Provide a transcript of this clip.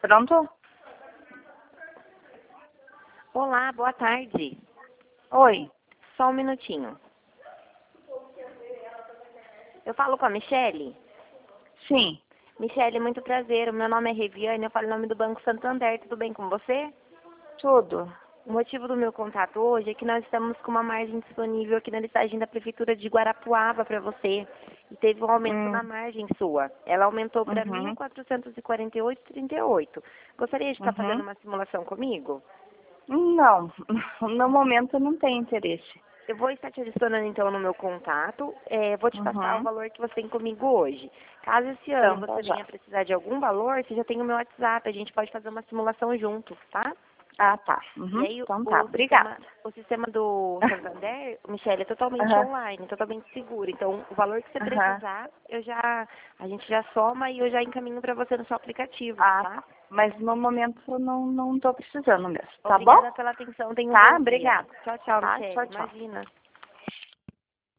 Pronto? Olá, boa tarde. Oi. Só um minutinho. Eu falo com a Michele? Sim. Michele, muito prazer. O meu nome é Reviane, eu falo em nome do Banco Santander. Tudo bem com você? Tudo. O motivo do meu contato hoje é que nós estamos com uma margem disponível aqui na listagem da Prefeitura de Guarapuava para você. E teve um aumento na margem sua. Ela aumentou para Uhum. 1.448,38. Gostaria de estar fazendo Uhum. uma simulação comigo? Não. No momento eu não tenho interesse. Eu vou estar te adicionando então no meu contato, vou te passar o Uhum. valor que você tem comigo hoje. Caso esse ano Então, tá você venha já. precisar de algum valor, você já tem o meu WhatsApp, a gente pode fazer uma simulação junto, tá? Ah, tá. E Uhum. aí Então tá. Obrigada. o sistema do Santander, Michele, é totalmente Aham. online, totalmente seguro. Então, o valor que você Aham. precisar, a gente já soma e eu já encaminho para você no seu aplicativo, Ah, tá? tá. Mas no momento eu não tô precisando mesmo. Tá bom? Obrigada pela atenção, tenha um Tá, bom dia. obrigada. Tchau, tchau, Tá, Michele. tchau, tchau. Imagina.